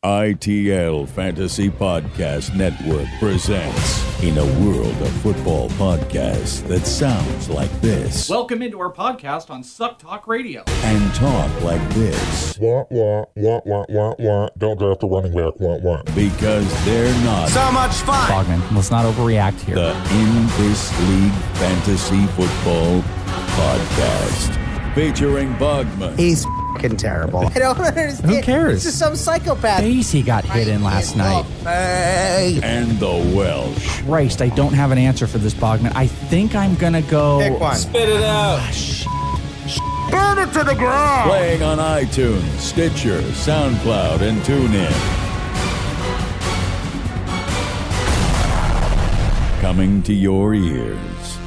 ITL Fantasy Podcast Network presents In a World of Football podcasts that sounds like this. Welcome into our podcast on Suck Talk Radio. And talk like this. Wah, wah, wah, wah, wah, wah. Don't draft the running back. Wah, wah. Because they're not. So much fun. Bogman, let's not overreact here. The In This League Fantasy Football Podcast. Featuring Bogman. He's f***ing terrible. I don't understand. Who cares? This is some psychopath. He got hit in last night. Hey. And the Welsh. Christ, I don't have an answer for this, Bogman. I think I'm going to go... Pick one. Spit it out. Burn it to the ground. Playing on iTunes, Stitcher, SoundCloud, and TuneIn. Coming to your ears.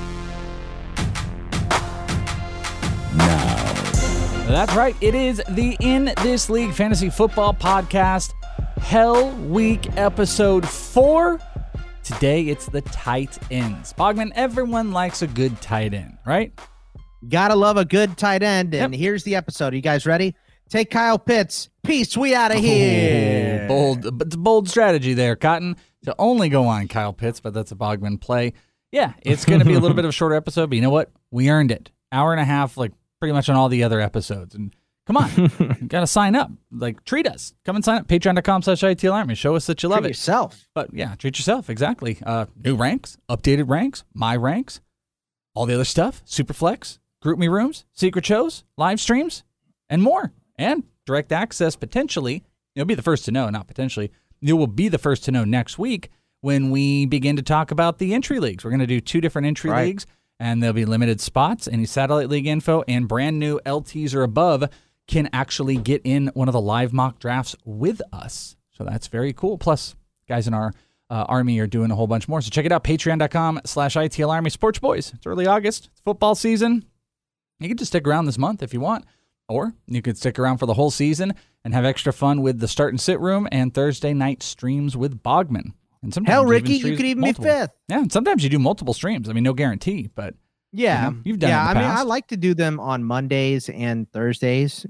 Now. That's right. It is the In This League Fantasy Football Podcast, Hell Week Episode 4. Today, it's the tight ends. Bogman, everyone likes a good tight end, right? Gotta love a good tight end. And Yep. here's the episode. Are you guys ready? Take Kyle Pitts. Peace. We out of here. Bold strategy there, Cotton, to only go on Kyle Pitts, but that's a Bogman play. Yeah, it's going to be a little bit of a shorter episode, but you know what? We earned it. Hour and a half, like pretty much on all the other episodes. And come on, you got to sign up. Like, treat us. Come and sign up. Patreon.com/ITL Army. Show us that you love Treat it. yourself. But yeah, treat yourself. Exactly. New ranks, updated ranks, my ranks, all the other stuff, Superflex, group me rooms, secret shows, live streams, and more. And direct access, potentially. You'll be the first to know, not potentially. You will be the first to know next week when we begin to talk about the entry leagues. We're going to do 2 different entry leagues, and there'll be limited spots. Any satellite league info and brand new LTs or above can actually get in one of the live mock drafts with us. So that's very cool. Plus, guys in our Army are doing a whole bunch more. So check it out, patreon.com/ITL Army. Sports Boys. It's early August. It's football season. You can just stick around this month if you want. Or you could stick around for the whole season and have extra fun with the start and sit room and Thursday night streams with Bogman. And sometimes Hell, you Ricky, even you could even multiple. be 5th. Yeah, and sometimes you do multiple streams. I mean, no guarantee, but Yeah. you've done it in the I mean, past. I like to do them on Mondays and Thursdays,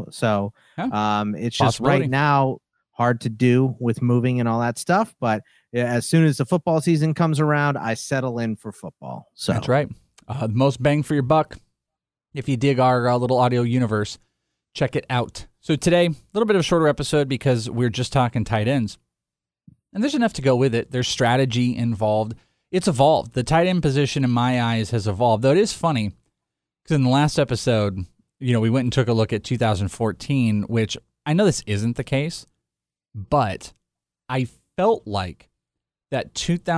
so it's just Possibility. right now hard to do with moving and all that stuff. But as soon as the football season comes around, I settle in for football. So That's right. The most bang for your buck. If you dig our little audio universe, check it out. So today, a little bit of a shorter episode because we're just talking tight ends. And there's enough to go with it. There's strategy involved. It's evolved. The tight end position, in my eyes, has evolved. Though it is funny, because in the last episode, we went and took a look at 2014, which I know this isn't the case, but I felt like that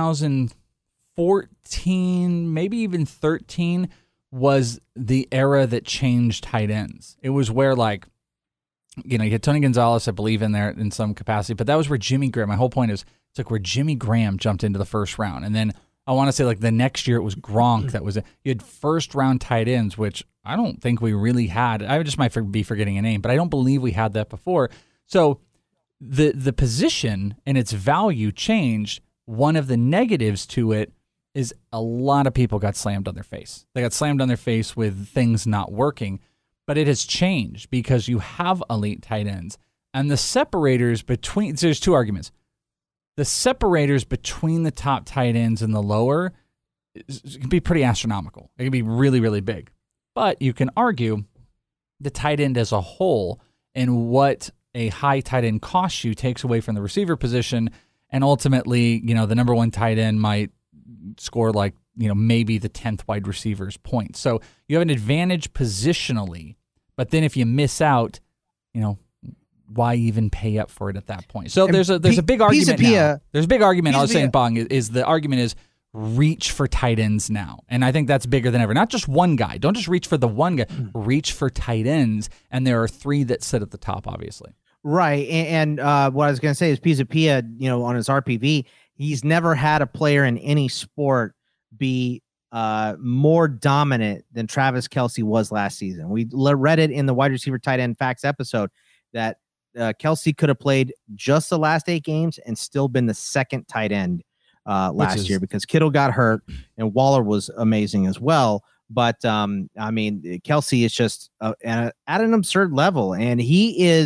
2014, maybe even 13, was the era that changed tight ends. It was where, you had Tony Gonzalez, I believe, in there in some capacity, but that was where Jimmy Graham, my whole point is, it's like where Jimmy Graham jumped into the first round. And then I want to say the next year it was Gronk that was it. You had first round tight ends, which I don't think we really had. I just might be forgetting a name, but I don't believe we had that before. So the position and its value changed. One of the negatives to it is a lot of people got slammed on their face. They got slammed on their face with things not working, but it has changed because you have elite tight ends. And the separators between, so there's 2 arguments. The separators between the top tight ends and the lower can be pretty astronomical. It can be really, really big. But you can argue the tight end as a whole and what a high tight end costs you takes away from the receiver position. And ultimately, the number 1 tight end might score maybe the 10th wide receiver's points. So you have an advantage positionally, but then if you miss out, why even pay up for it at that point? So there's a big argument now. There's a big argument. I was saying, Bong, is the argument is reach for tight ends now. And I think that's bigger than ever. Not just one guy. Don't just reach for the one guy. Reach for tight ends. And there are 3 that sit at the top, obviously. Right. And what I was going to say is Pizapia, on his RPV, he's never had a player in any sport be more dominant than Travis Kelce was last season. We read it in the wide receiver tight end facts episode that Kelce could have played just the last 8 games and still been the second tight end last year because Kittle got hurt and Waller was amazing as well. But Kelce is just at an absurd level, and he is.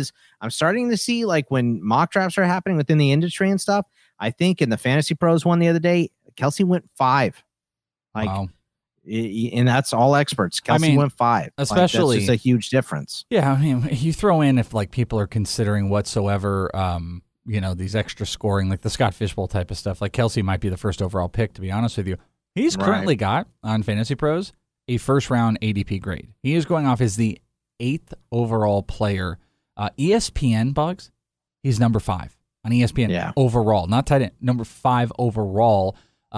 I'm starting to see, like, when mock drafts are happening within the industry and stuff, I think in the Fantasy Pros one the other day, Kelsey went 5. Like, wow. And that's all experts. Kelsey went 5. Especially, that's just a huge difference. Yeah, I mean, you throw in if like people are considering whatsoever, these extra scoring, like the Scott Fishbowl type of stuff. Like Kelsey might be the first overall pick. To be honest with you, he's currently got on Fantasy Pros a first round ADP grade. He is going off as the 8th overall player. ESPN Bugs, he's number 5 on ESPN overall, not tight end. Number 5 overall.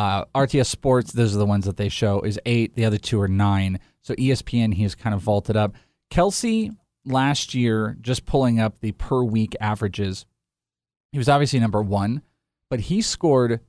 RTS Sports, those are the ones that they show, is 8. The other 2 are 9. So ESPN, he has kind of vaulted up. Kelsey, last year, just pulling up the per week averages, he was obviously number 1, but he scored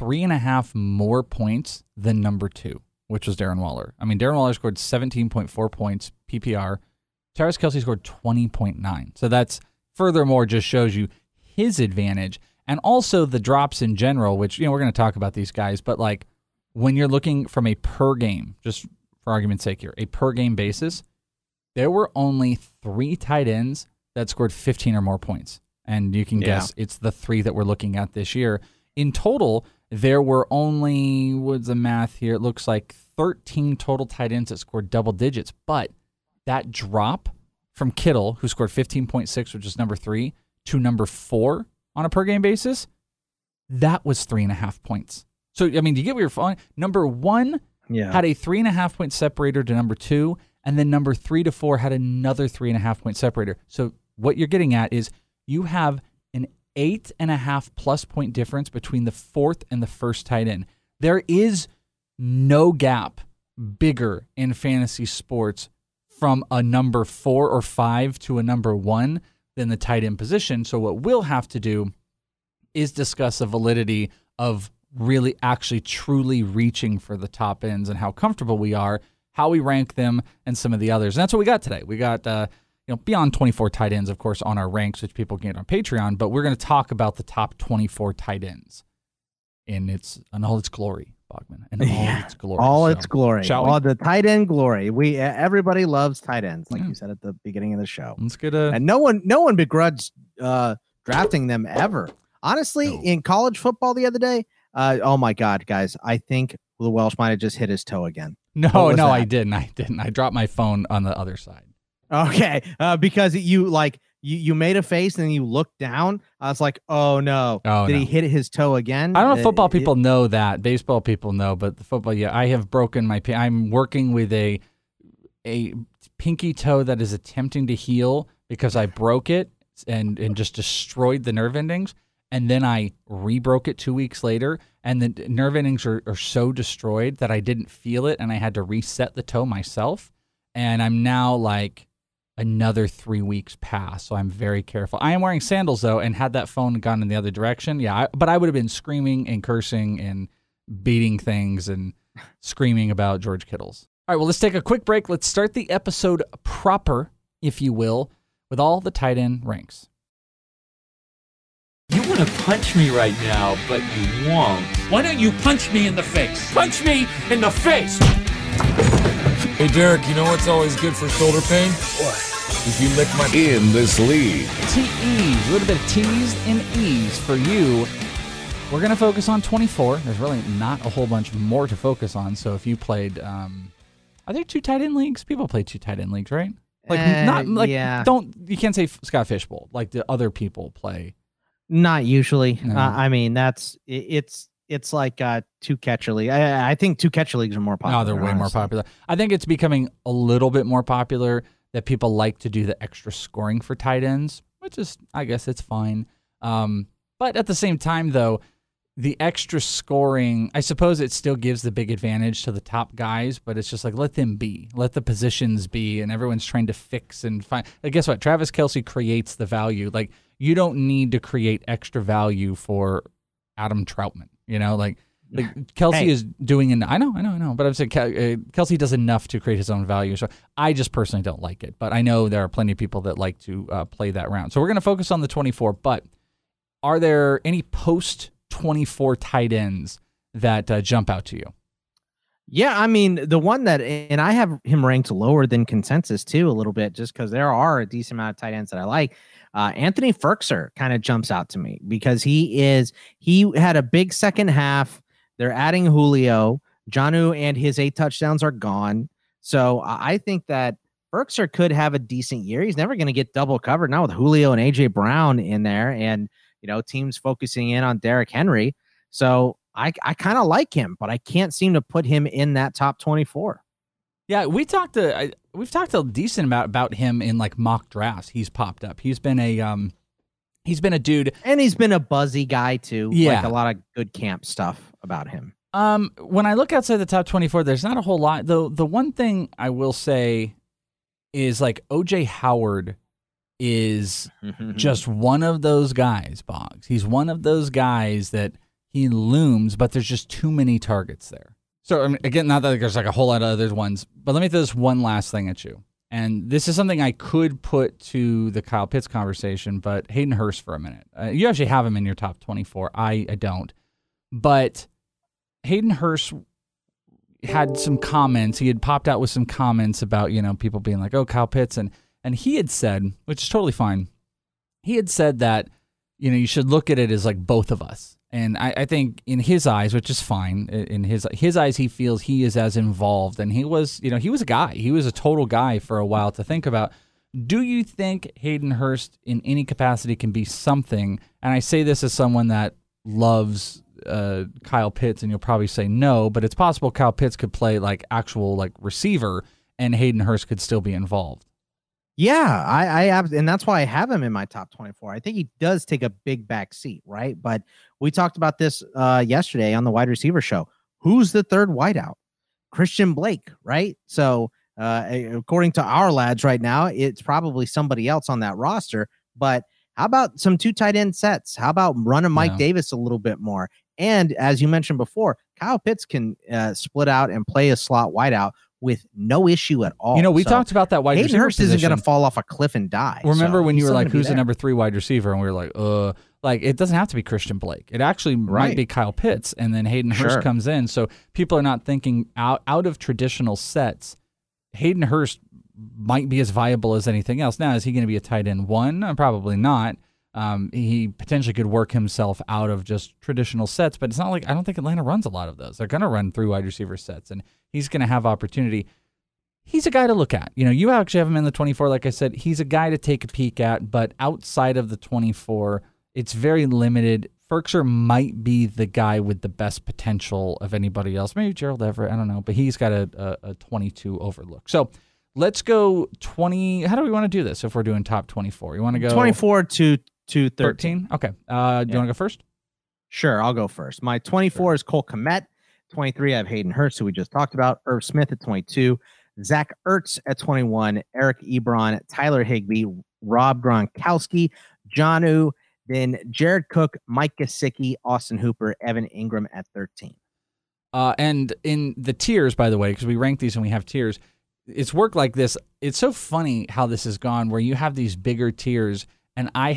3.5 more points than number 2, which was Darren Waller. I mean, Darren Waller scored 17.4 points PPR. Travis Kelsey scored 20.9. So that's furthermore just shows you his advantage. And also the drops in general, which, we're going to talk about these guys, but like when you're looking from a per game, just for argument's sake here, a per game basis, there were only 3 tight ends that scored 15 or more points. And you can guess it's the 3 that we're looking at this year. In total, there were only, what's the math here? It looks like 13 total tight ends that scored double digits. But that drop from Kittle, who scored 15.6, which is number 3, to number 4, on a per game basis, that was 3.5 points. So, I mean, do you get what you're following? Number 1 had a 3.5 point separator to number 2, and then number 3 to 4 had another 3.5 point separator. So what you're getting at is you have an 8.5 plus point difference between the 4th and the 1st tight end. There is no gap bigger in fantasy sports from a number 4 or 5 to a number 1 than the tight end position. So what we'll have to do is discuss the validity of really actually truly reaching for the top ends and how comfortable we are, how we rank them, and some of the others. And that's what we got today. We got beyond 24 tight ends, of course, on our ranks, which people can get on Patreon, but we're going to talk about the top 24 tight ends in all its glory. Bogman, and all its glory. All its glory. All the tight end glory. Everybody loves tight ends, like you said at the beginning of the show. Let's get and no one begrudged drafting them ever. Honestly, in college football the other day, oh my God, guys, I think the Welsh might have just hit his toe again. No, I didn't. I dropped my phone on the other side. Okay, because you made a face and then you looked down. I was like, oh no. Did he hit his toe again? I don't know if football people know that. Baseball people know, but the football, I have broken my I'm working with a pinky toe that is attempting to heal because I broke it and just destroyed the nerve endings. And then I re-broke it 2 weeks later, and the nerve endings are so destroyed that I didn't feel it, and I had to reset the toe myself. And I'm now like another 3 weeks past, so I'm very careful. I am wearing sandals, though, and had that phone gone in the other direction, but I would have been screaming and cursing and beating things and screaming about George Kittles. All right, well, let's take a quick break. Let's start the episode proper, if you will, with all the tight end ranks. You want to punch me right now, but you won't. Why don't you punch me in the face? Punch me in the face! Hey, Derek, you know what's always good for shoulder pain? What? If you lick my... In this league. T-ease, a little bit of T's and E's for you. We're going to focus on 24. There's really not a whole bunch more to focus on. So if you played, are there 2 tight end leagues? People play 2 tight end leagues, right? You can't say Scott Fishbowl like the other people play. Not usually. No. I mean, it's like 2 catcher league. I think 2 catcher leagues are more popular. No, they're way more popular. I think it's becoming a little bit more popular that people like to do the extra scoring for tight ends, which is, I guess it's fine. But at the same time, though, the extra scoring, I suppose it still gives the big advantage to the top guys, but it's just like, let them be. Let the positions be, and everyone's trying to fix and find. Like, guess what? Travis Kelsey creates the value. Like, you don't need to create extra value for Adam Troutman. Like Kelsey is doing I know. But I'm saying Kelsey does enough to create his own value. So I just personally don't like it. But I know there are plenty of people that like to play that round. So we're going to focus on the 24. But are there any post-24 tight ends that jump out to you? Yeah, I mean, the one that, and I have him ranked lower than consensus too, a little bit, just because there are a decent amount of tight ends that I like. Anthony Ferkser kind of jumps out to me because he had a big second half. They're adding Julio. Jonnu and his 8 touchdowns are gone. So I think that Ferkser could have a decent year. He's never going to get double covered now with Julio and AJ Brown in there, and teams focusing in on Derrick Henry. So I kind of like him, but I can't seem to put him in that top 24. Yeah, we've talked a decent amount about him in like mock drafts. He's popped up. He's been a dude, and he's been a buzzy guy too. Yeah, like a lot of good camp stuff about him. When I look outside the top 24, there's not a whole lot. Though the one thing I will say is like OJ Howard is just one of those guys, Boggs. He's one of those guys that he looms, but there's just too many targets there. So, I mean, again, not that there's like a whole lot of other ones, but let me throw this one last thing at you. And this is something I could put to the Kyle Pitts conversation, but Hayden Hurst for a minute. You actually have him in your top 24. I don't. But Hayden Hurst had some comments. He had popped out with some comments about, people being like, oh, Kyle Pitts. And he had said, which is totally fine, he had said that, you should look at it as like both of us. And I think in his eyes, which is fine, in his eyes, he feels he is as involved. And he was, he was a guy. He was a total guy for a while to think about. Do you think Hayden Hurst in any capacity can be something? And I say this as someone that loves Kyle Pitts, and you'll probably say no, but it's possible Kyle Pitts could play like actual like receiver and Hayden Hurst could still be involved. Yeah, I have, and that's why I have him in my top 24. I think he does take a big back seat, right? But we talked about this yesterday on the wide receiver show. Who's the third wideout? Christian Blake, right? So according to our lads right now, it's probably somebody else on that roster. But how about some 2 tight end sets? How about running Mike Davis a little bit more? And as you mentioned before, Kyle Pitts can split out and play a slot wideout with no issue at all. We talked about that wide receiver Hayden Hurst isn't going to fall off a cliff and die. Remember when you were like, who's the number 3 wide receiver? And we were like, it doesn't have to be Christian Blake. It actually might be Kyle Pitts. And then Hayden Hurst comes in. So people are not thinking out of traditional sets. Hayden Hurst might be as viable as anything else. Now, is he going to be a tight end 1? Probably not. He potentially could work himself out of just traditional sets, but it's not like, I don't think Atlanta runs a lot of those. They're going to run 3 wide receiver sets, and he's going to have opportunity. He's a guy to look at. You actually have him in the 24. Like I said, he's a guy to take a peek at, but outside of the 24, it's very limited. Ferkser might be the guy with the best potential of anybody else. Maybe Gerald Everett, I don't know, but he's got a 22 overlook. So let's go 20. How do we want to do this if we're doing top 24? You want to go 24 to 13? Okay. Do you want to go first? Sure, I'll go first. My 24 is Cole Kmet. 23, I have Hayden Hurst, who we just talked about. Irv Smith at 22. Zach Ertz at 21. Eric Ebron, Tyler Higbee, Rob Gronkowski, Jonnu, then Jared Cook, Mike Gesicki, Austin Hooper, Evan Ingram at 13. And in the tiers, by the way, because we rank these and we have tiers, it's worked like this. It's so funny how this has gone, where you have these bigger tiers, and I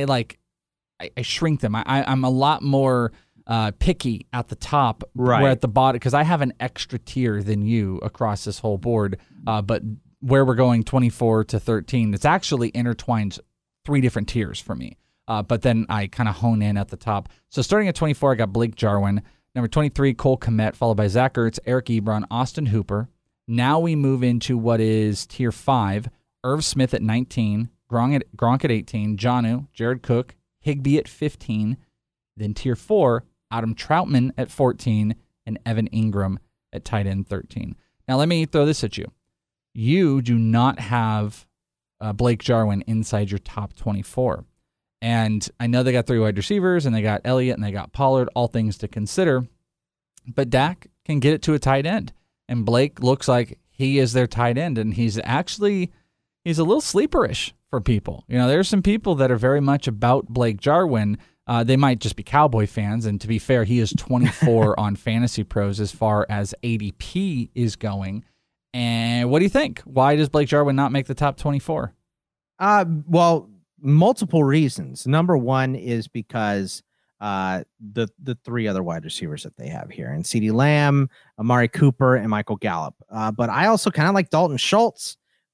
shrink them. I'm a lot more picky at the top, right? Where at the bottom, because I have an extra tier than you across this whole board. But where we're going 24 to 13, it's actually intertwined 3 different tiers for me. But then I kind of hone in at the top. So starting at 24, I got Blake Jarwin. Number 23, Cole Kmet, followed by Zach Ertz, Eric Ebron, Austin Hooper. Now we move into what is tier 5, Irv Smith at 19, Gronk at 18, Jonnu, Jared Cook, Higbee at 15. Then tier 4, Adam Troutman at 14, and Evan Ingram at tight end 13. Now let me throw this at you. You do not have Blake Jarwin inside your top 24. And I know they got 3 wide receivers, and they got Elliott, and they got Pollard, all things to consider. But Dak can get it to a tight end. And Blake looks like he is their tight end, and he's a little sleeperish for people. There's some people that are very much about Blake Jarwin. They might just be Cowboy fans, and to be fair, he is 24 on Fantasy Pros as far as ADP is going. And what do you think? Why does Blake Jarwin not make the top 24? Well, multiple reasons. Number one is because the 3 other wide receivers that they have here, and CeeDee Lamb, Amari Cooper, and Michael Gallup. But I also kind of like Dalton Schultz.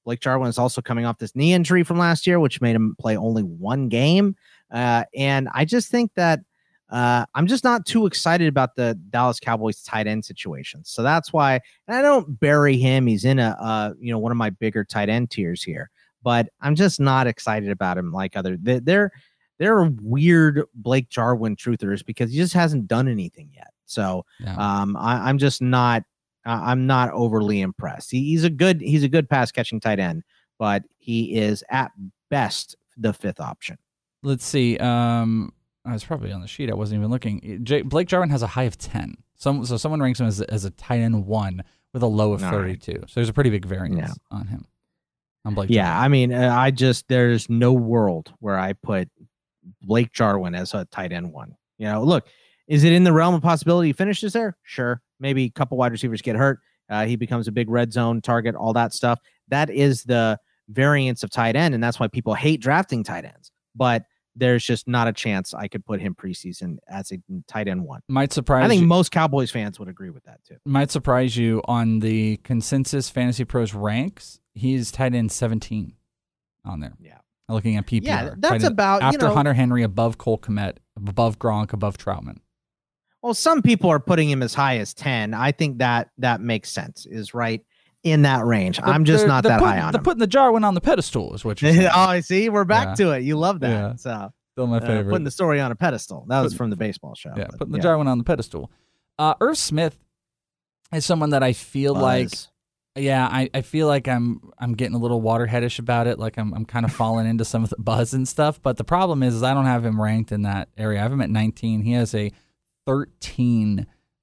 Blake Jarwin is also coming off this knee injury from last year, which made him play only one game. And I just think that I'm just not too excited about the Dallas Cowboys tight end situation. So that's why, and I don't bury him. He's in one of my bigger tight end tiers here, but I'm just not excited about him like they're weird Blake Jarwin truthers because he just hasn't done anything yet. So I'm just not, I'm not overly impressed. He's a good pass catching tight end, but he is at best the fifth option. Let's see. I was probably on the sheet. I wasn't even looking. Blake Jarwin has a high of 10. So someone ranks him as a tight end 1 with a low of 32. Right. So there's a pretty big variance on him. On Blake Jarwin. I mean, there's no world where I put Blake Jarwin as a tight end 1. Look, is it in the realm of possibility he finishes there? Sure. Maybe a couple wide receivers get hurt. He becomes a big red zone target, all that stuff. That is the variance of tight end, and that's why people hate drafting tight ends. But there's just not a chance I could put him preseason as a tight end 1. Might surprise I think you. most Cowboys fans would agree with that too. Might surprise you on the consensus Fantasy Pros ranks. He's tight end 17 on there. Yeah. Looking at PPR. Yeah, that's about after Hunter Henry, above Cole Kmet, above Gronk, above Troutman. Well, some people are putting him as high as 10. I think that makes sense. Is right in that range. I'm just not that high on him. They're putting the Jarwin on the pedestal is what you're saying. Oh, I see. We're back to it. You love that. Yeah. So still my favorite. Putting the story on a pedestal. That was from the baseball show. Yeah, putting the Jarwin on the pedestal. Irv Smith is someone that I feel like, I feel like I'm getting a little waterheadish about it. Like I'm kind of falling into some of the buzz and stuff. But the problem is I don't have him ranked in that area. I have him at 19. He has a 13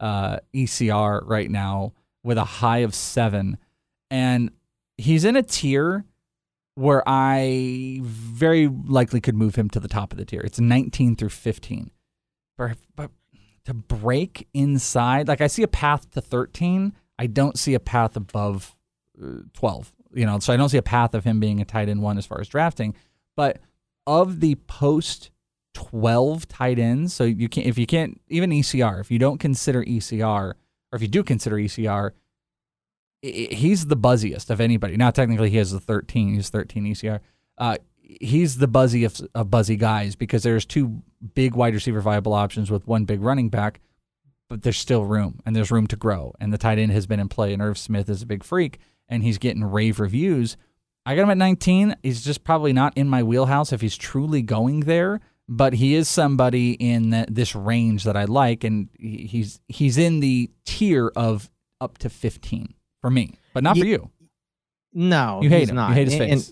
ECR right now with a high of 7. And he's in a tier where I very likely could move him to the top of the tier. It's 19 through 15. But to break inside, like I see a path to 13. I don't see a path above 12. So I don't see a path of him being a tight end 1 as far as drafting. But of the post 12 tight ends, so even ECR, if you don't consider ECR, or if you do consider ECR, he's the buzziest of anybody. Now, technically, he has the 13. He's 13 ECR. He's the buzziest of buzzy guys because there's 2 big wide receiver viable options with 1 big running back, but there's still room, and there's room to grow. And the tight end has been in play, and Irv Smith is a big freak, and he's getting rave reviews. I got him at 19. He's just probably not in my wheelhouse if he's truly going there, but he is somebody in this range that I like, and he's in the tier of up to 15. For me, but not for you. No, you hate him. Not. You hate his face.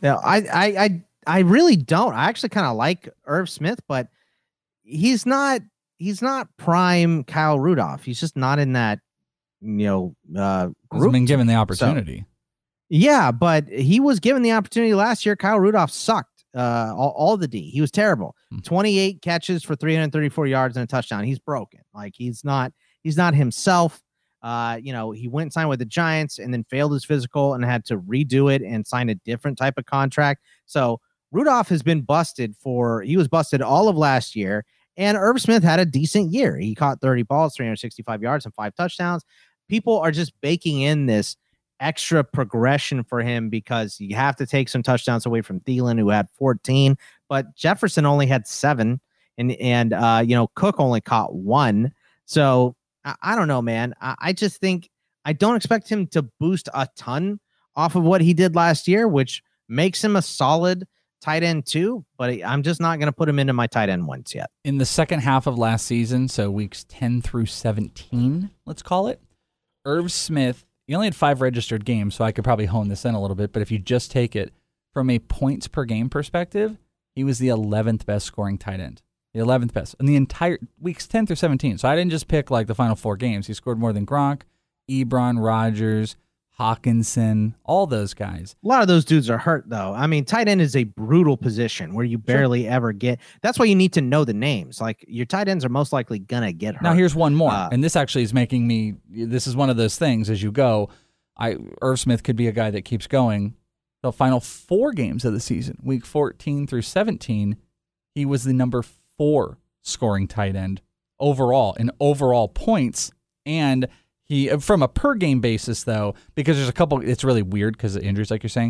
I really don't. I actually kind of like Irv Smith, but he's not prime Kyle Rudolph. He's just not in that group. He's been given the opportunity. So, but he was given the opportunity last year. Kyle Rudolph sucked all the D. He was terrible. 28 catches for 334 yards and a touchdown. He's broken. Like he's not himself. He went and signed with the Giants and then failed his physical and had to redo it and sign a different type of contract. So Rudolph has been busted he was busted all of last year, and Irv Smith had a decent year. He caught 30 balls, 365 yards and 5 touchdowns. People are just baking in this extra progression for him because you have to take some touchdowns away from Thielen, who had 14, but Jefferson only had 7 and Cook only caught 1. So I don't know, man. I just think I don't expect him to boost a ton off of what he did last year, which makes him a solid tight end 2, but I'm just not going to put him into my tight end 1s yet. In the second half of last season, so weeks 10 through 17, let's call it, Irv Smith, he only had 5 registered games, so I could probably hone this in a little bit, but if you just take it from a points per game perspective, he was the 11th best scoring tight end. The 11th best in the entire weeks 10 through 17. So I didn't just pick like the final 4 games. He scored more than Gronk, Ebron, Rodgers, Hawkinson, all those guys. A lot of those dudes are hurt, though. I mean, tight end is a brutal position where you barely ever get. That's why you need to know the names. Like your tight ends are most likely going to get hurt. Now, here's one more. And this actually is making me, this is one of those things as you go. Irv Smith could be a guy that keeps going. The final 4 games of the season, week 14 through 17, he was the number 4 scoring tight end overall in overall points. And he, from a per game basis, though, because there's a couple, it's really weird because of injuries, like you're saying.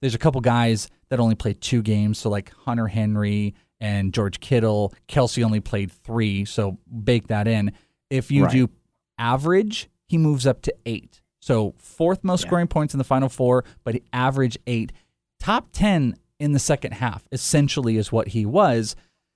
there's a couple guys that only played 2 games. So like Hunter Henry and George Kittle. Kelsey only played 3, so bake that in. If you do average, he moves up to 8. So 4th most scoring points in the Final Four, but he averaged 8. Top 10 in the second half, essentially, is what he was.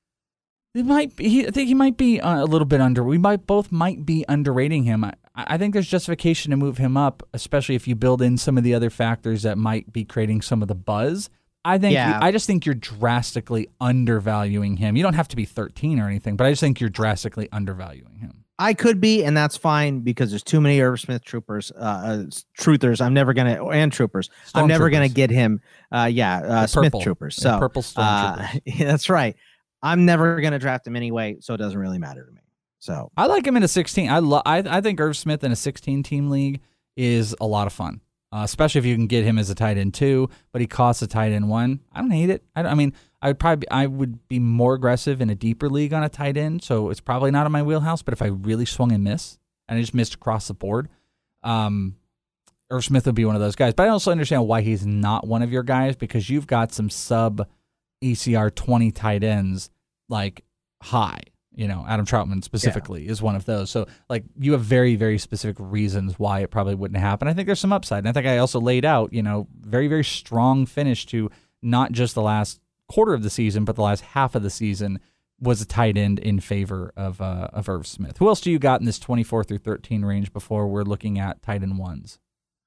I think he might be a little bit under. We both might be underrating him. I think there's justification to move him up, especially if you build in some of the other factors that might be creating some of the buzz. I just think you're drastically undervaluing him. You don't have to be 13 or anything, but I just think you're drastically undervaluing him. I could be, and that's fine because there's too many Irv Smith truthers. I'm never gonna, and troopers. I'm never gonna get him. Smith troopers. So purple storm troopers. That's right. I'm never gonna draft him anyway, so it doesn't really matter to me. So I like him in a 16. I think Irv Smith in a 16-team league is a lot of fun. Especially if you can get him as a tight end 2, but he costs a tight end 1. I don't hate it. I would be more aggressive in a deeper league on a tight end, so it's probably not in my wheelhouse. But if I really swung and missed, and I just missed across the board, Irv Smith would be one of those guys. But I also understand why he's not one of your guys, because you've got some sub ECR 20 tight ends like high. Adam Troutman specifically is one of those. So, you have very, very specific reasons why it probably wouldn't happen. I think there's some upside. And I think I also laid out, very, very strong finish to not just the last quarter of the season, but the last half of the season was a tight end in favor of Irv Smith. Who else do you got in this 24 through 13 range before we're looking at tight end 1s?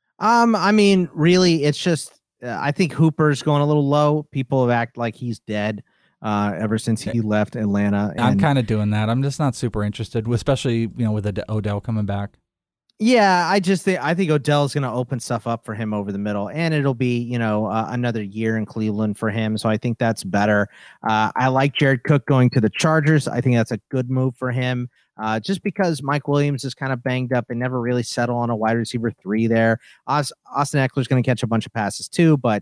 Really, it's just I think Hooper's going a little low. People have acted like he's dead. Ever since he left Atlanta. I'm kind of doing that. I'm just not super interested, especially, with Odell coming back. Yeah, I think Odell's going to open stuff up for him over the middle, and it'll be, another year in Cleveland for him. So I think that's better. I like Jared Cook going to the Chargers. I think that's a good move for him. Just because Mike Williams is kind of banged up and never really settled on a wide receiver 3 there. Austin Eckler's going to catch a bunch of passes too, but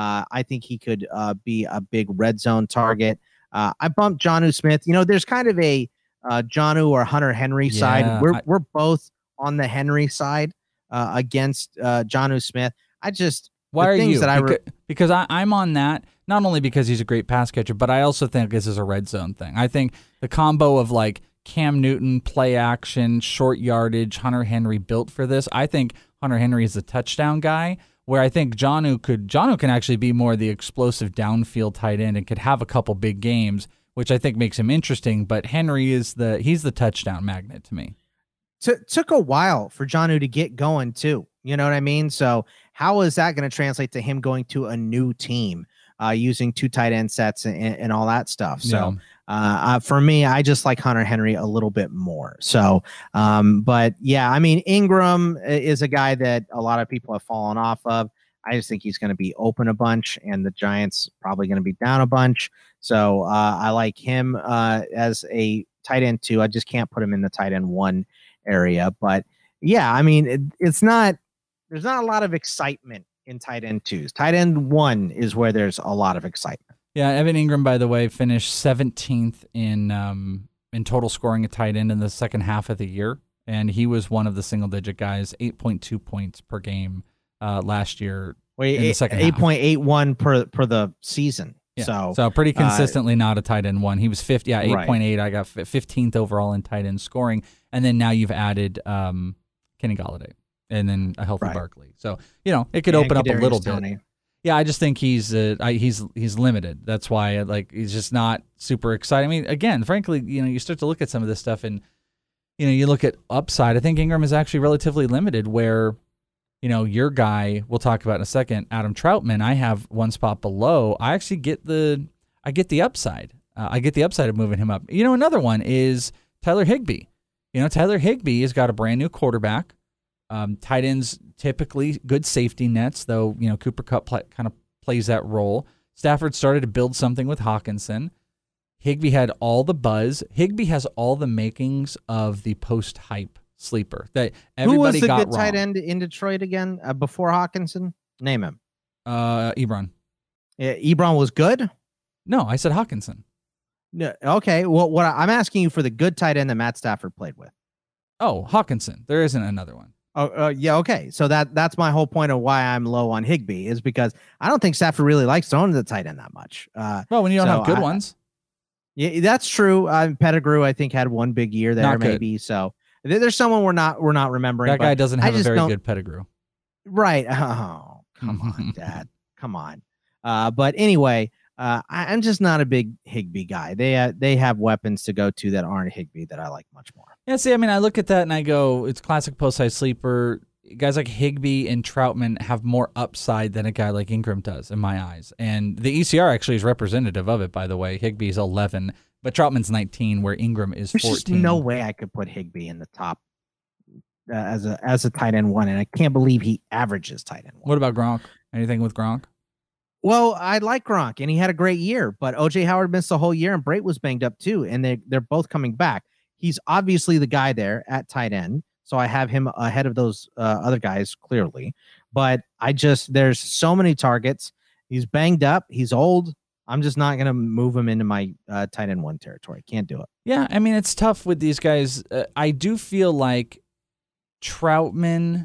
I think he could be a big red zone target. I bumped Jonnu Smith. There's kind of a Jonnu or Hunter Henry side. We're both on the Henry side against Jonnu Smith. Why are you? Because I'm on that, not only because he's a great pass catcher, but I also think this is a red zone thing. I think the combo of Cam Newton, play action, short yardage, Hunter Henry built for this. I think Hunter Henry is a touchdown guy, where I think Jonnu can actually be more the explosive downfield tight end and could have a couple big games, which I think makes him interesting. But Henry he's the touchdown magnet to me. Took a while for Jonnu to get going too. You know what I mean? So how is that going to translate to him going to a new team, using 2 tight end sets and all that stuff? So for me, I just like Hunter Henry a little bit more. So, but yeah, Ingram is a guy that a lot of people have fallen off of. I just think he's going to be open a bunch, and the Giants probably going to be down a bunch. So I like him as a tight end 2. I just can't put him in the tight end 1 area. But yeah, there's not a lot of excitement in tight end 2s. Tight end 1 is where there's a lot of excitement. Yeah, Evan Ingram, by the way, finished 17th in total scoring a tight end in the second half of the year, and he was one of the single-digit guys, 8.2 points per game last year. In the second 8.81 per the season. Yeah. So pretty consistently not a tight end 1. He was 50. Yeah, 8.8. Right. I got 15th overall in tight end scoring, and then now you've added Kenny Golladay and then a healthy Barkley. So it could open up a little bit. Yeah, I just think he's limited. That's why he's just not super exciting. Again, frankly, you start to look at some of this stuff and you look at upside. I think Ingram is actually relatively limited where your guy, we'll talk about in a second, Adam Troutman, I have one spot below. I actually get the upside. I get the upside of moving him up. Another one is Tyler Higbee. Tyler Higbee has got a brand new quarterback. Tight ends typically good safety nets, though Cooper Kupp kind of plays that role. Stafford started to build something with Hawkinson. Higbee had all the buzz. Higbee has all the makings of the post-hype sleeper that everybody got wrong. Who was the good tight end in Detroit again before Hawkinson? Name him. Ebron. Ebron was good? No, I said Hawkinson. No, okay. Well, what I'm asking you for the good tight end that Matt Stafford played with. Oh, Hawkinson. There isn't another one. Yeah, okay. So that's my whole point of why I'm low on Higbee is because I don't think Stafford really likes throwing to the tight end that much. Well, when you don't so have good ones. Yeah, that's true. Pettigrew, I think, had one big year there, maybe. So there's someone we're not remembering. That guy doesn't have a very good Pettigrew. Right. Oh, come on, Dad. Come on. But anyway, I'm just not a big Higbee guy. They have weapons to go to that aren't Higbee that I like much more. Yeah, see, I mean, I look at that and I go, it's classic post-side sleeper. Guys like Higbee and Troutman have more upside than a guy like Ingram does, in my eyes. And the ECR actually is representative of it, by the way. Higbee's 11, but Troutman's 19, where Ingram is 14. There's just no way I could put Higbee in the top as a tight end 1, and I can't believe he averages tight end 1. What about Gronk? Anything with Gronk? Well, I like Gronk, and he had a great year, but O.J. Howard missed the whole year, and Brate was banged up too, and they're both coming back. He's obviously the guy there at tight end, so I have him ahead of those other guys clearly. But there's so many targets. He's banged up. He's old. I'm just not going to move him into my tight end 1 territory. Can't do it. Yeah, I mean, it's tough with these guys. I do feel like Troutman...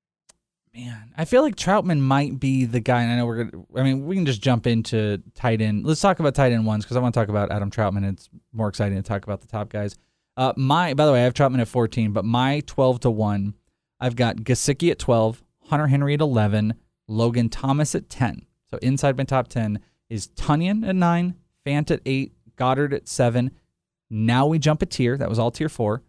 Man, I feel like Troutman might be the guy, and I know we can just jump into tight end. Let's talk about tight end 1s because I want to talk about Adam Troutman. It's more exciting to talk about the top guys. By the way, I have Troutman at 14, but my 12 to 1, I've got Gesicki at 12, Hunter Henry at 11, Logan Thomas at 10. So inside my top 10 is Tunyon at 9, Fant at 8, Goddard at 7. Now we jump a tier. That was all tier 4.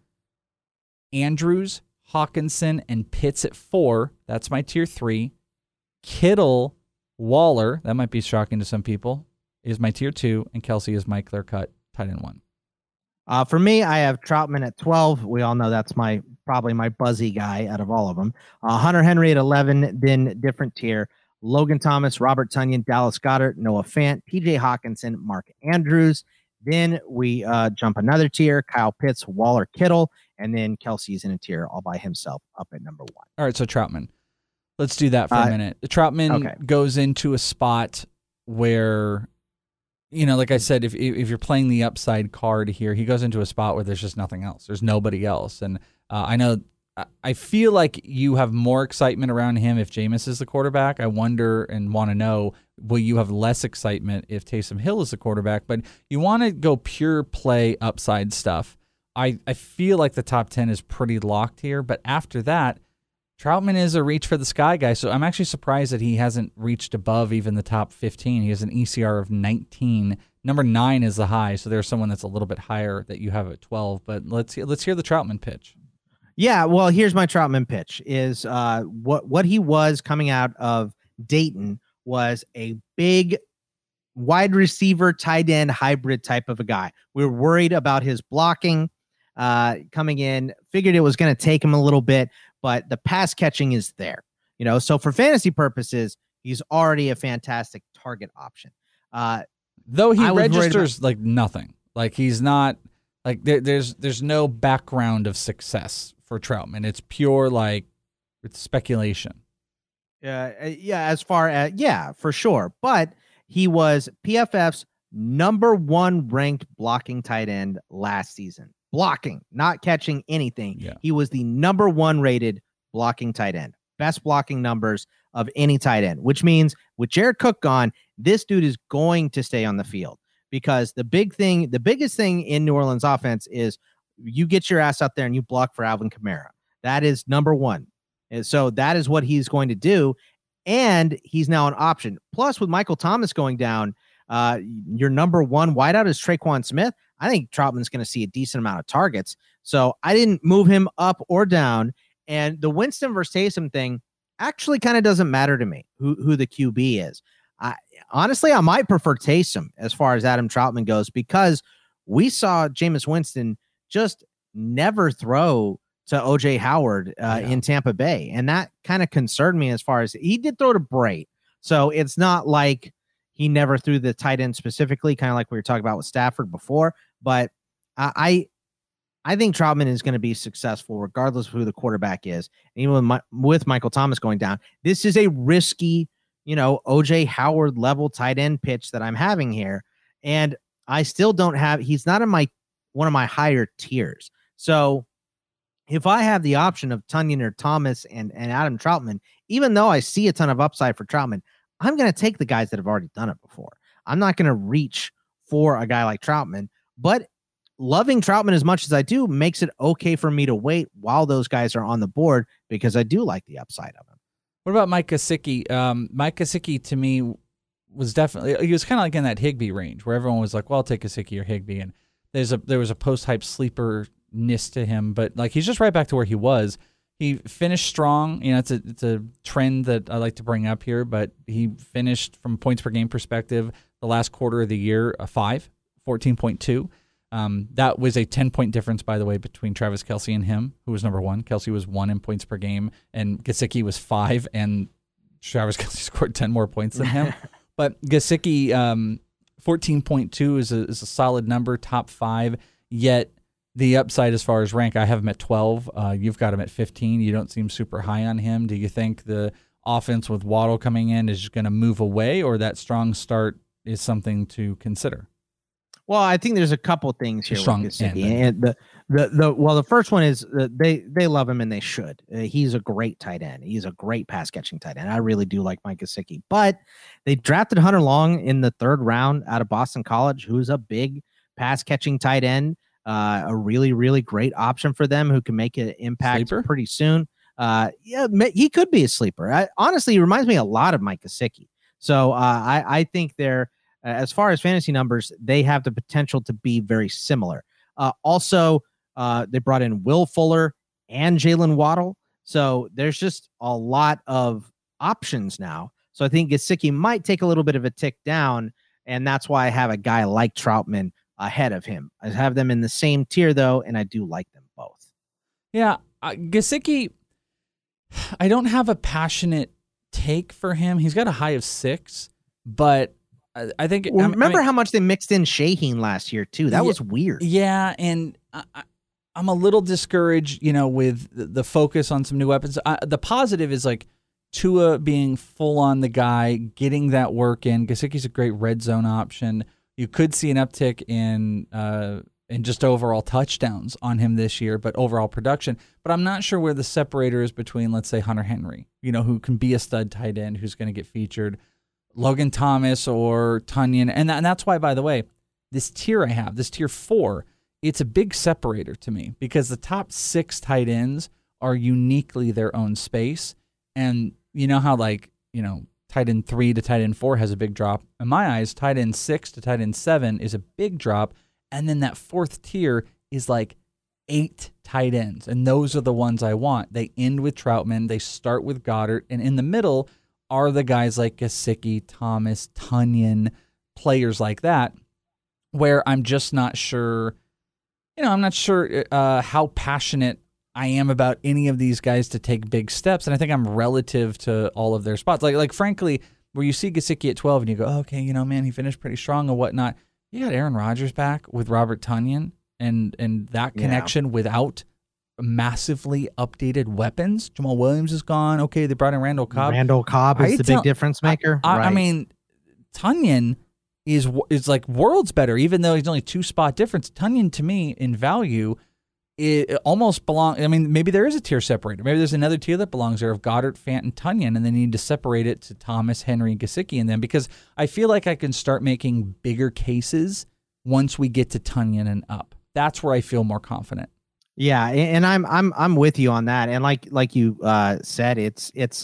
Andrews, Hawkinson, and Pitts at 4. That's my tier 3. Kittle, Waller, that might be shocking to some people, is my tier 2, and Kelsey is my clear-cut tight end 1. For me, I have Troutman at 12. We all know that's probably my buzzy guy out of all of them. Hunter Henry at 11, then different tier. Logan Thomas, Robert Tunyon, Dallas Goedert, Noah Fant, P.J. Hawkinson, Mark Andrews. Then we jump another tier, Kyle Pitts, Waller, Kittle, and then Kelsey's in a tier all by himself up at number 1. All right, so Troutman. Let's do that for a minute. Troutman goes into a spot where, like I said, if you're playing the upside card here, he goes into a spot where there's just nothing else. There's nobody else. And I feel like you have more excitement around him if Jameis is the quarterback. I wonder and want to know, will you have less excitement if Taysom Hill is the quarterback? But you want to go pure play upside stuff. I feel like the top 10 is pretty locked here. But after that, Troutman is a reach for the sky guy. So I'm actually surprised that he hasn't reached above even the top 15. He has an ECR of 19. Number 9 is the high. So there's someone that's a little bit higher that you have at 12. But let's hear the Troutman pitch. Yeah, well, here's my Troutman pitch is what he was coming out of Dayton was a big wide receiver, tight end hybrid type of a guy. We were worried about his blocking coming in, figured it was going to take him a little bit, but the pass catching is there. So for fantasy purposes, he's already a fantastic target option. Though he registers like nothing. Like he's not like there's no background of success for Troutman. It's pure it's speculation. As far as for sure. But he was PFF's number 1 ranked blocking tight end last season. Blocking, not catching anything. Yeah. He was the number 1 rated blocking tight end. Best blocking numbers of any tight end, which means with Jared Cook gone, this dude is going to stay on the field because the biggest thing in New Orleans offense is you get your ass out there and you block for Alvin Kamara. That is number 1. And so that is what he's going to do. And he's now an option. Plus, with Michael Thomas going down, your number 1 wideout is Traquan Smith. I think Troutman's going to see a decent amount of targets. So I didn't move him up or down. And the Winston versus Taysom thing actually kind of doesn't matter to me who the QB is. Honestly, I might prefer Taysom as far as Adam Troutman goes because we saw Jameis Winston just never throw to O.J. Howard in Tampa Bay. And that kind of concerned me as far as he did throw to Brate. So it's not like he never threw the tight end specifically, kind of like we were talking about with Stafford before. But I think Troutman is going to be successful regardless of who the quarterback is. And even with Michael Thomas going down, this is a risky, O.J. Howard level tight end pitch that I'm having here. And I still don't have, he's not in one of my higher tiers. So if I have the option of Tonyan or Thomas and Adam Troutman, even though I see a ton of upside for Troutman, I'm going to take the guys that have already done it before. I'm not going to reach for a guy like Troutman, but loving Troutman as much as I do makes it okay for me to wait while those guys are on the board because I do like the upside of him. What about Mike Gesicki? Mike Gesicki to me was definitely, he was kind of like in that Higbee range where everyone was like, well, I'll take Gesicki or Higbee. And there was a post-hype sleeper-ness to him, but like he's just right back to where he was. He finished strong. You know, it's a trend that I like to bring up here, but he finished from points per game perspective the last quarter of the year a 14.2. That was a 10-point difference, by the way, between Travis Kelce and him, who was number one. Kelce was 1 in points per game, and Gesicki was 5, and Travis Kelce scored 10 more points than him. But Gesicki, 14.2 is a solid number, top 5, yet the upside as far as rank, I have him at 12. You've got him at 15. You don't seem super high on him. Do you think the offense with Waddle coming in is going to move away, or that strong start is something to consider? Well, I think there's a couple things here with Gesicki. And the first one is they love him and they should. He's a great tight end. He's a great pass catching tight end. I really do like Mike Gesicki. But they drafted Hunter Long in the 3rd round out of Boston College, who's a big pass catching tight end. A really, really great option for them who can make an impact pretty soon. Yeah, he could be a sleeper. Honestly, he reminds me a lot of Mike Gesicki. So I think they're, as far as fantasy numbers, they have the potential to be very similar. Also, they brought in Will Fuller and Jalen Waddle. So there's just a lot of options now. So I think Gesicki might take a little bit of a tick down, and that's why I have a guy like Troutman ahead of him. I have them in the same tier, though, and I do like them both. Yeah, Gesicki, I don't have a passionate take for him. He's got a high of 6, but I think... Remember how much they mixed in Shaheen last year, too? That was weird. Yeah, and I'm a little discouraged, with the focus on some new weapons. The positive is, like, Tua being full on the guy, getting that work in. Gesicki's a great red zone option. You could see an uptick in just overall touchdowns on him this year, but overall production. But I'm not sure where the separator is between, let's say, Hunter Henry, who can be a stud tight end, who's going to get featured, Logan Thomas or Tonyan. And that's why, by the way, this tier I have, this tier 4, it's a big separator to me because the top 6 tight ends are uniquely their own space. And you know how, tight end 3 to tight end 4 has a big drop. In my eyes, tight end 6 to tight end 7 is a big drop. And then that 4th tier is like 8 tight ends. And those are the ones I want. They end with Troutman. They start with Goddard. And in the middle are the guys like Gesicki, Thomas, Tonyan, players like that, where I'm just not sure, I'm not sure how passionate I am about any of these guys to take big steps, and I think I'm relative to all of their spots. Like frankly, where you see Gesicki at 12 and you go, oh, okay, man, he finished pretty strong and whatnot. You got Aaron Rodgers back with Robert Tonyan and that connection without massively updated weapons. Jamal Williams is gone. Okay, they brought in Randall Cobb. Randall Cobb is the big difference maker. I mean, Tonyan is like worlds better, even though he's only 2 spot difference. Tonyan, to me, in value, it almost belongs. I mean, maybe there is a tier separator. Maybe there's another tier that belongs there of Goddard, Fant, and Tonyan, and they need to separate it to Thomas, Henry, and Gesicki in them because I feel like I can start making bigger cases once we get to Tonyan and up. That's where I feel more confident. Yeah, and I'm with you on that. And like you said, it's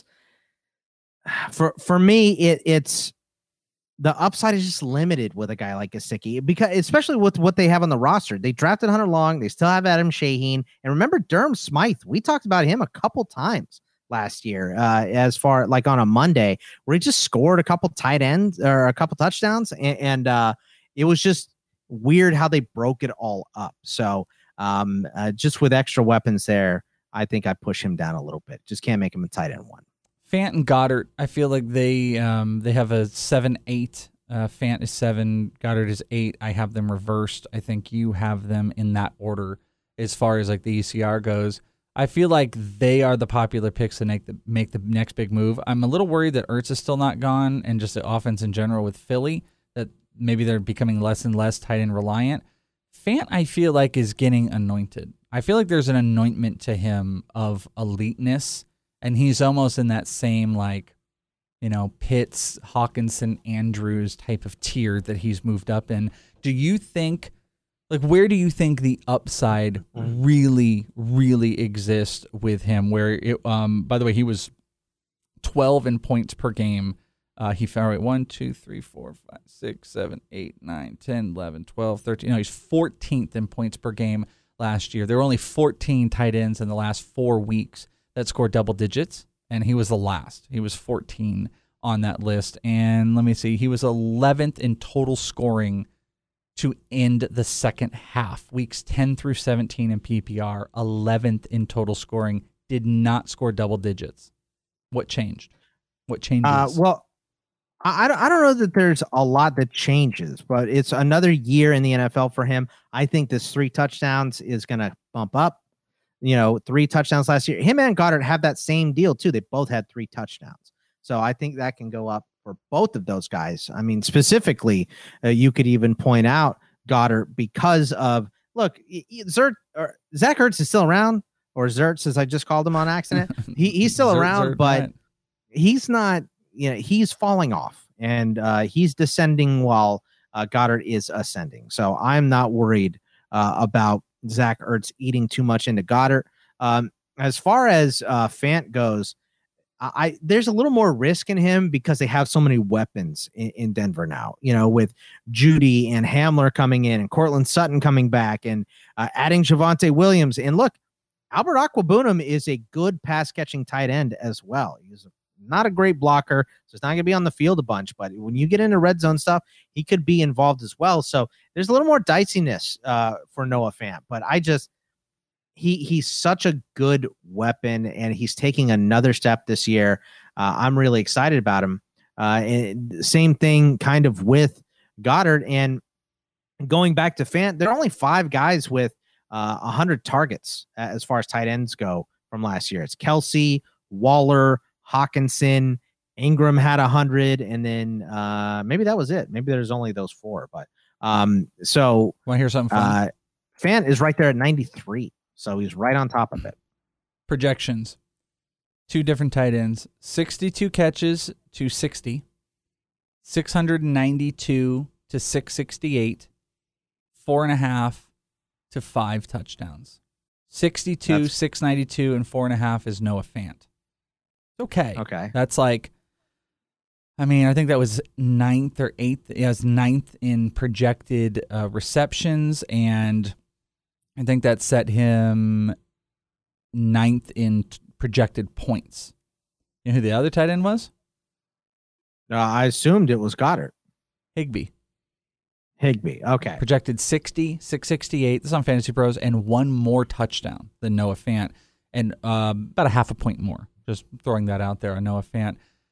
for me it's the upside is just limited with a guy like Gesicki because especially with what they have on the roster. They drafted Hunter Long, they still have Adam Shaheen, and remember Durham Smythe. We talked about him a couple times last year, as far like on a Monday where he just scored a couple tight ends or a couple touchdowns, and it was just weird how they broke it all up. So just with extra weapons there, I think I push him down a little bit. Just can't make him a tight end 1. Fant and Goddard, I feel like they have a 7-8. Fant is 7, Goddard is 8. I have them reversed. I think you have them in that order as far as like the ECR goes. I feel like they are the popular picks to make the next big move. I'm a little worried that Ertz is still not gone and just the offense in general with Philly, that maybe they're becoming less and less tight end reliant. Fant, I feel like, is getting anointed. I feel like there's an anointment to him of eliteness, and he's almost in that same, like, you know, Pitts, Hawkinson, Andrews type of tier that he's moved up in. Do you think, like, where do you think the upside really, really exists with him? Where, it, by the way, he was 12 in points per game. He found 1, 2, 3, 4, 5, 6, 7, 8, 9, 10, 11, 12, 13. No, he's 14th in points per game last year. There were only 14 tight ends in the last 4 weeks that scored double digits, and he was the last. He was 14 on that list. And let me see, he was 11th in total scoring to end the second half. Weeks 10 through 17 in PPR, 11th in total scoring, did not score double digits. What changed? What changes? Well, I don't know that there's a lot that changes, but it's another year in the NFL for him. I think this 3 touchdowns is going to bump up. 3 touchdowns last year. Him and Goddard have that same deal too. They both had 3 touchdowns. So I think that can go up for both of those guys. I mean, specifically, you could even point out Goddard because of, look, Zach Ertz is still around, or Zertz, as I just called him on accident. He's still around, but he's not, he's falling off, and he's descending while Goddard is ascending. So I'm not worried about Zach Ertz eating too much into Goddard. As far as Fant goes, there's a little more risk in him because they have so many weapons in Denver now, with Judy and Hamler coming in and Cortland Sutton coming back and adding Javonte Williams. And look, Albert Aquabunum is a good pass catching tight end as well. He's not a great blocker, so he's not going to be on the field a bunch, but when you get into red zone stuff, he could be involved as well. So there's a little more diciness for Noah Fant, but he's such a good weapon, and he's taking another step this year. I'm really excited about him. And same thing kind of with Goddard. And going back to Fant, there are only 5 guys with 100 targets as far as tight ends go from last year. It's Kelsey, Waller, Hawkinson, Ingram had 100, and then maybe that was it. Maybe there's only those 4. But so want to hear something fun? Fant is right there at 93. So he's right on top of it. Projections. 2 different tight ends. 62 catches to 60. 692 to 668. 4.5 to 5 touchdowns. 62, 692, and 4.5 is Noah Fant. Okay. That's like, I mean, I think that was 9th or 8th. It was 9th in projected receptions, and I think that set him 9th in projected points. You know who the other tight end was? I assumed it was Goddard. Higbee. Okay. Projected 60, 668. This is on Fantasy Pros, and 1 more touchdown than Noah Fant, and about a half a point more. Just throwing that out there on Noah Fant.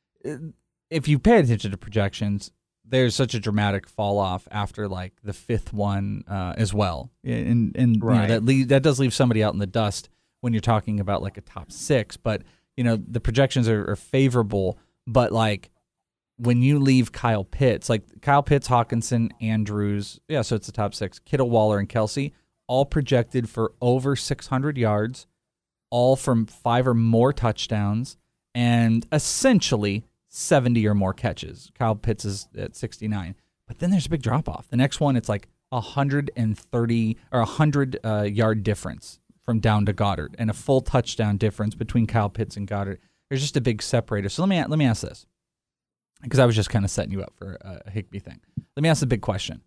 If you pay attention to projections, there's such a dramatic fall off after like the 5th one as well, and right. That does leave somebody out in the dust when you're talking about like a top 6. But the projections are favorable, but like when you leave Kyle Pitts, Hawkinson, Andrews, so it's the top 6. Kittle, Waller, and Kelsey, all projected for over 600 yards, all from 5 or more touchdowns, and essentially 70 or more catches. Kyle Pitts is at 69. But then there's a big drop-off. The next one, it's like 130 or 100 yard difference from down to Goddard, and a full touchdown difference between Kyle Pitts and Goddard. There's just a big separator. So let me ask this, because I was just kind of setting you up for a Higbee thing. Let me ask the big question.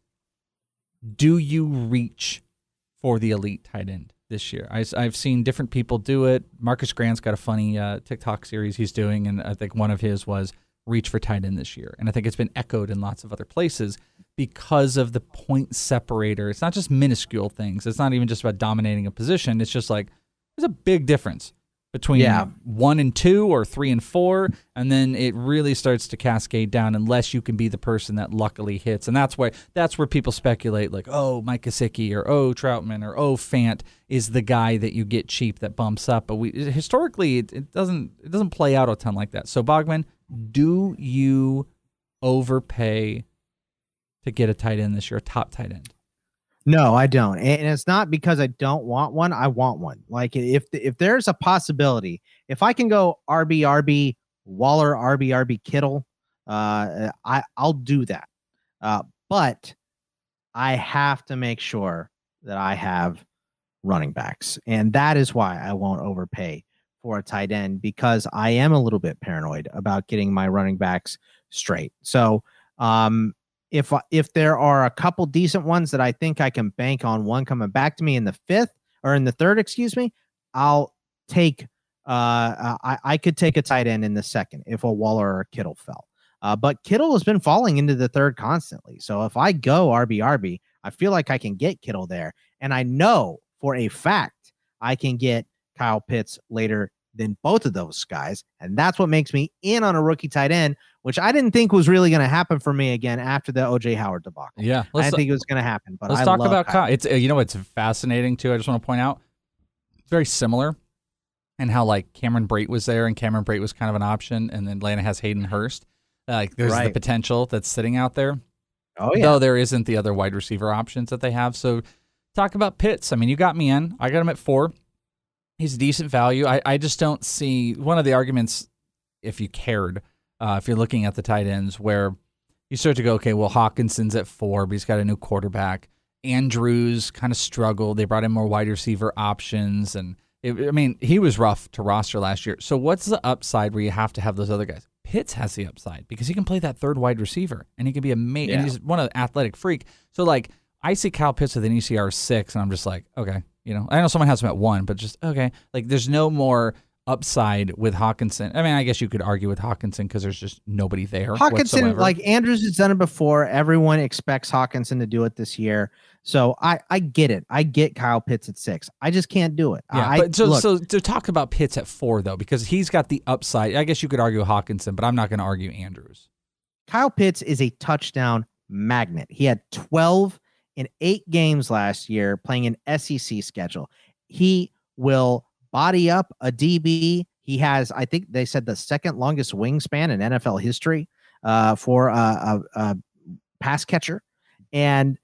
Do you reach for the elite tight end this year? I've seen different people do it. Marcus Grant's got a funny TikTok series he's doing, and I think one of his was reach for tight end this year. And I think it's been echoed in lots of other places because of the point separator. It's not just minuscule things. It's not even just about dominating a position. It's just like there's a big difference between 1 and 2 or 3 and 4, and then it really starts to cascade down unless you can be the person that luckily hits. And that's where people speculate, like, oh, Mike Gesicki, or oh, Troutman, or oh, Fant is the guy that you get cheap that bumps up. But historically it doesn't play out a ton like that. So Bogman, do you overpay to get a tight end this year, a top tight end? No, I don't. And it's not because I don't want one. I want one. Like if there's a possibility, if I can go RB Waller, RB Kittle, I'll do that. But I have to make sure that I have running backs. And that is why I won't overpay for a tight end, because I am a little bit paranoid about getting my running backs straight. So if there are a couple decent ones that I think I can bank on one coming back to me in the third, I'll take I could take a tight end in the second if a Waller or a Kittle fell. But Kittle has been falling into the third constantly. So if I go RB, I feel like I can get Kittle there. And I know for a fact I can get Kyle Pitts later than both of those guys. And that's what makes me in on a rookie tight end, which I didn't think was really going to happen for me again after the OJ Howard debacle. Yeah. I didn't think it was going to happen. But let's talk about Kyle. It's, it's fascinating too. I just want to point out it's very similar and how like Cameron Brate was there and Cameron Brate was kind of an option. And then Atlanta has Hayden Hurst. Like there's the potential that's sitting out there. Oh yeah. Though there isn't the other wide receiver options that they have. So talk about Pitts. I mean, you got me in. I got him at 4. He's a decent value. I just don't see one of the arguments, if you cared, if you're looking at the tight ends, where you start to go, okay, well, Hawkinson's at 4, but he's got a new quarterback. Andrews kind of struggled. They brought in more wide receiver options. And, he was rough to roster last year. So what's the upside where you have to have those other guys? Pitts has the upside because he can play that third wide receiver, and he can be amazing. And he's one of the athletic freak. So, like, I see Kyle Pitts with an ECR 6, and I'm just like, okay. I know someone has him at 1, but just, okay. Like, there's no more upside with Hawkinson. I guess you could argue with Hawkinson because there's just nobody there. Hawkinson, whatsoever. like Andrews has done it before. Everyone expects Hawkinson to do it this year. So I get it. I get Kyle Pitts at 6. I just can't do it. Yeah, so to talk about Pitts at 4, though, because he's got the upside. I guess you could argue Hawkinson, but I'm not going to argue Andrews. Kyle Pitts is a touchdown magnet. He had 12 in 8 games last year playing an SEC schedule. He will body up a DB. He has, I think they said, the second longest wingspan in NFL history for a pass catcher. And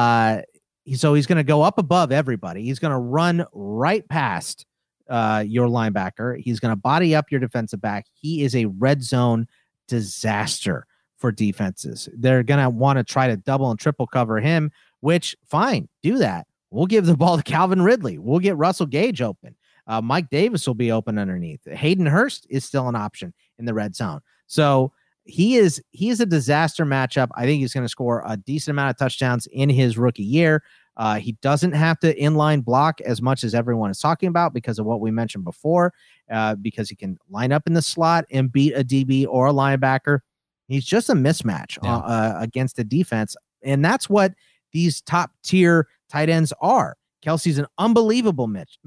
so he's going to go up above everybody. He's going to run right past your linebacker. He's going to body up your defensive back. He is a red zone disaster for defenses. They're going to want to try to double and triple cover him, which, fine, do that. We'll give the ball to Calvin Ridley. We'll get Russell Gage open. Mike Davis will be open underneath. Hayden Hurst is still an option in the red zone. So he is a disaster matchup. I think he's going to score a decent amount of touchdowns in his rookie year. He doesn't have to inline block as much as everyone is talking about because of what we mentioned before, because he can line up in the slot and beat a DB or a linebacker. He's just a mismatch against the defense. And that's what these top tier tight ends are. Kelsey's an unbelievable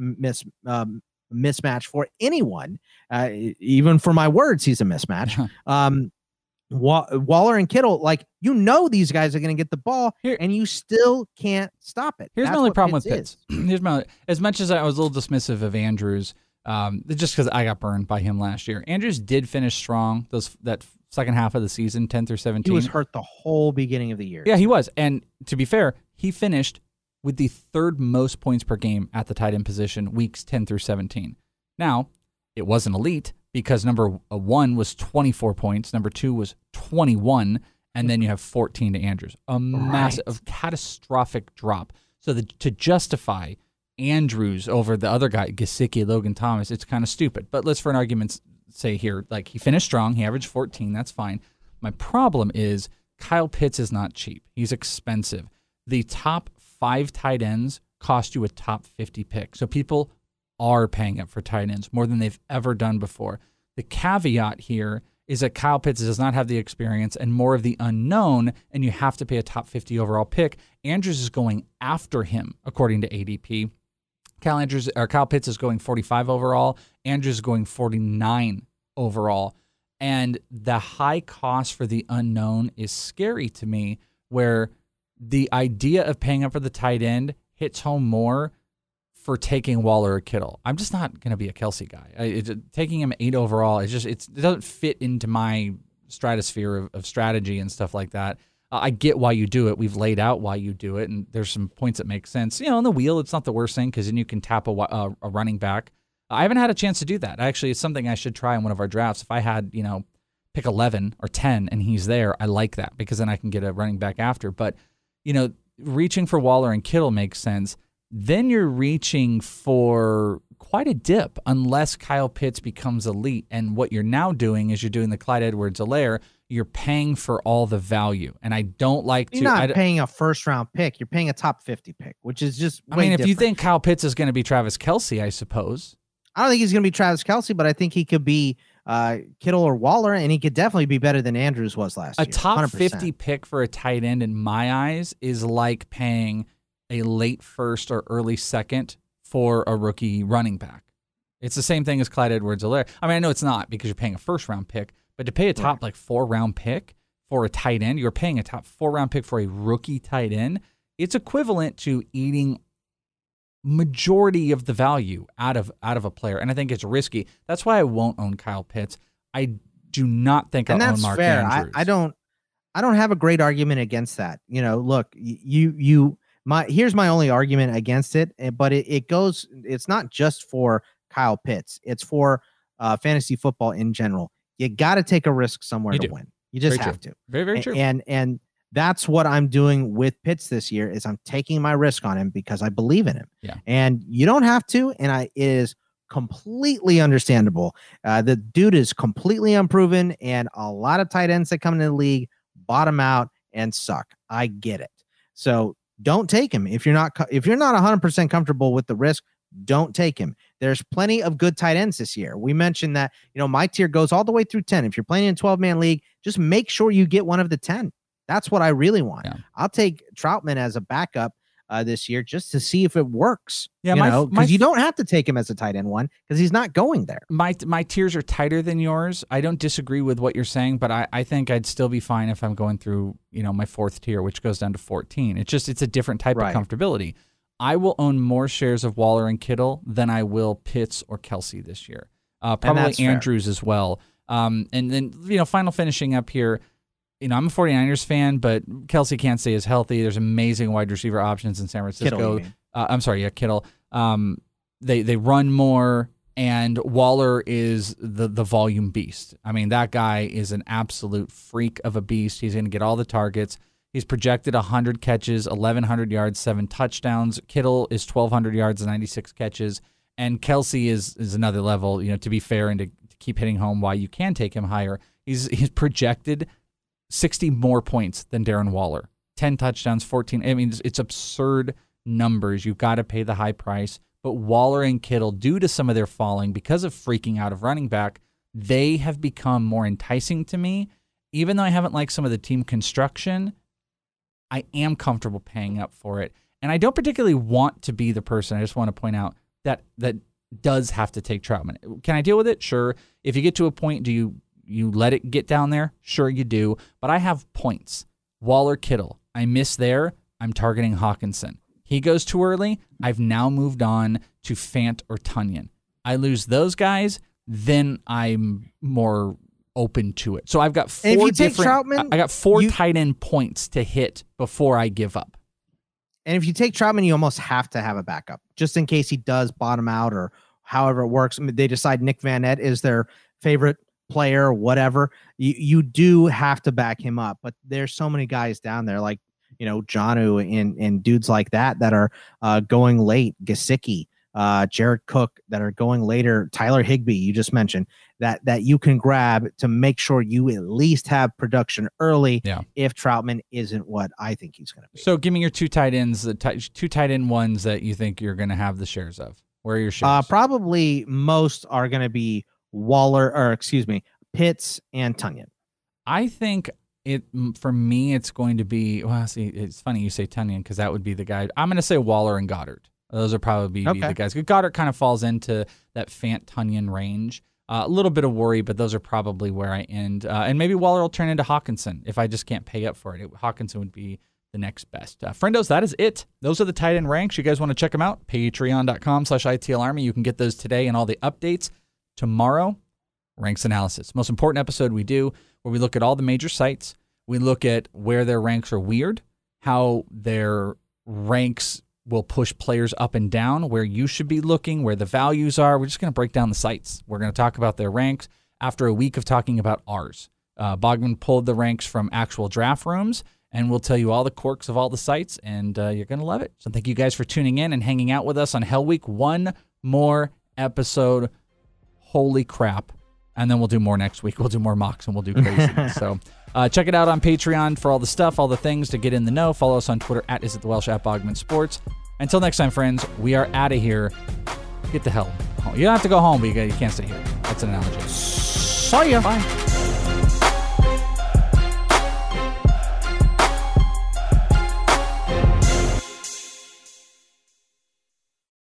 mismatch for anyone. Even for my words, he's a mismatch. Waller and Kittle, like, these guys are going to get the ball here, and you still can't stop it. Here's my only problem with Pitts. As much as I was a little dismissive of Andrews, just because I got burned by him last year. Andrews did finish strong that second half of the season, 10 through 17. He was hurt the whole beginning of the year. Yeah, he was. And to be fair, he finished with the 3rd most points per game at the tight end position, weeks 10 through 17. Now, it wasn't elite because number 1 was 24 points, number 2 was 21, and then you have 14 to Andrews. A massive, catastrophic drop. So to justify Andrews over the other guy, Gesicki, Logan Thomas, it's kind of stupid. But let's, for an argument's say here, like, he finished strong, he averaged 14, that's fine. My problem is Kyle Pitts is not cheap. He's expensive. The top 5 tight ends cost you a top 50 pick. So people are paying up for tight ends more than they've ever done before. The caveat here is that Kyle Pitts does not have the experience and more of the unknown, and you have to pay a top 50 overall pick. Andrews is going after him, according to ADP. Kyle Pitts is going 45 overall. Andrews is going 49 overall. And the high cost for the unknown is scary to me, where the idea of paying up for the tight end hits home more for taking Waller or Kittle. I'm just not going to be a Kelsey guy. Taking him 8 overall, it doesn't fit into my stratosphere of strategy and stuff like that. I get why you do it. We've laid out why you do it, and there's some points that make sense. On the wheel, it's not the worst thing because then you can tap a running back. I haven't had a chance to do that. Actually, it's something I should try in one of our drafts. If I had, pick 11 or 10 and he's there, I like that because then I can get a running back after. But, reaching for Waller and Kittle makes sense. Then you're reaching for quite a dip unless Kyle Pitts becomes elite. And what you're now doing is you're doing the Clyde Edwards-Helaire. You're paying for all the value. And I don't like to... You're not paying a first-round pick. You're paying a top 50 pick, which is just way if different. you think Kyle Pitts is going to be Travis Kelce, I suppose. I don't think he's going to be Travis Kelce, but I think he could be Kittle or Waller, and he could definitely be better than Andrews was last year. A top 100%. 50 pick for a tight end, in my eyes, is like paying a late first or early second for a rookie running back. It's the same thing as Clyde Edwards-Helaire. I know it's not because you're paying a first-round pick, but to pay a top 4-round pick for a tight end, you're paying a top 4-round pick for a rookie tight end. It's equivalent to eating majority of the value out of a player, and I think it's risky. That's why I won't own Kyle Pitts. I do not think I'll own Mark Andrews. I don't have a great argument against that. Look, here's my only argument against it, but it's not just for Kyle Pitts. It's for fantasy football in general. You got to take a risk somewhere to win. You just have to. Very, very true. And that's what I'm doing with Pitts this year is I'm taking my risk on him because I believe in him. Yeah. And you don't have to, and it is completely understandable. The dude is completely unproven, and a lot of tight ends that come into the league bottom out and suck. I get it. So don't take him. If you're not 100% comfortable with the risk, don't take him. There's plenty of good tight ends this year. We mentioned that, my tier goes all the way through 10. If you're playing in a 12-man league, just make sure you get one of the 10. That's what I really want. Yeah. I'll take Troutman as a backup this year just to see if it works. Yeah, because you don't have to take him as a tight end one because he's not going there. My tiers are tighter than yours. I don't disagree with what you're saying, but I think I'd still be fine if I'm going through my fourth tier, which goes down to 14. It's a different type of comfortability. I will own more shares of Waller and Kittle than I will Pitts or Kelce this year. Probably Andrews as well. And then final finishing up here. I'm a 49ers fan, but Kelce can't stay as healthy. There's amazing wide receiver options in San Francisco. Kittle. They run more, and Waller is the volume beast. That guy is an absolute freak of a beast. He's going to get all the targets. He's projected 100 catches, 1,100 yards, 7 touchdowns. Kittle is 1,200 yards, 96 catches. And Kelce is another level, to be fair and to keep hitting home why you can take him higher. He's projected 60 more points than Darren Waller. 10 touchdowns, 14. It's absurd numbers. You've got to pay the high price. But Waller and Kittle, due to some of their falling, because of freaking out of running back, they have become more enticing to me. Even though I haven't liked some of the team construction, I am comfortable paying up for it. And I don't particularly want to be the person, I just want to point out, that does have to take Troutman. Can I deal with it? Sure. If you get to a point, do you let it get down there? Sure you do. But I have points. Waller, Kittle. I miss there. I'm targeting Hawkinson. He goes too early. I've now moved on to Fant or Tunyon. I lose those guys, then I'm more open to it. So I've got four tight end points to hit before I give up. And if you take Troutman, you almost have to have a backup just in case he does bottom out or however it works. They decide Nick Van Nett is their favorite player or whatever. You do have to back him up. But there's so many guys down there like, Jonnu and dudes like that are going late. Gesicki, Jared Cook that are going later. Tyler Higbee, you just mentioned that you can grab to make sure you at least have production early. Yeah. If Troutman isn't what I think he's going to be. So give me your two tight ends, two tight end ones that you think you're going to have the shares of. Where are your shares? Probably most are going to be Pitts and Tunyon. I think for me, it's going to be, it's funny you say Tunyon because that would be the guy. I'm going to say Waller and Goddard. Those are probably be the guys. Goddard kind of falls into that Fant-Tunyon range. A little bit of worry, but those are probably where I end. And maybe Waller will turn into Hawkinson if I just can't pay up for it. Hawkinson would be the next best. Friendos, that is it. Those are the tight end ranks. You guys want to check them out? Patreon.com/ITLArmy. You can get those today and all the updates. Tomorrow, ranks analysis. Most important episode we do, where we look at all the major sites. We look at where their ranks are weird, how their ranks will push players up and down, where you should be looking, where the values are. We're just going to break down the sites. We're going to talk about their ranks after a week of talking about ours. Bogman pulled the ranks from actual draft rooms, and we'll tell you all the quirks of all the sites, and you're going to love it. So thank you guys for tuning in and hanging out with us on Hell Week. One more episode. Holy crap. And then we'll do more next week. We'll do more mocks, and we'll do crazy. So check it out on Patreon for all the stuff, all the things to get in the know. Follow us on Twitter at @IsItTheWelsh, @Bogman Sports. Until next time, friends, we are out of here. Get the hell home. You don't have to go home, but you can't stay here. That's an analogy. See ya. Bye.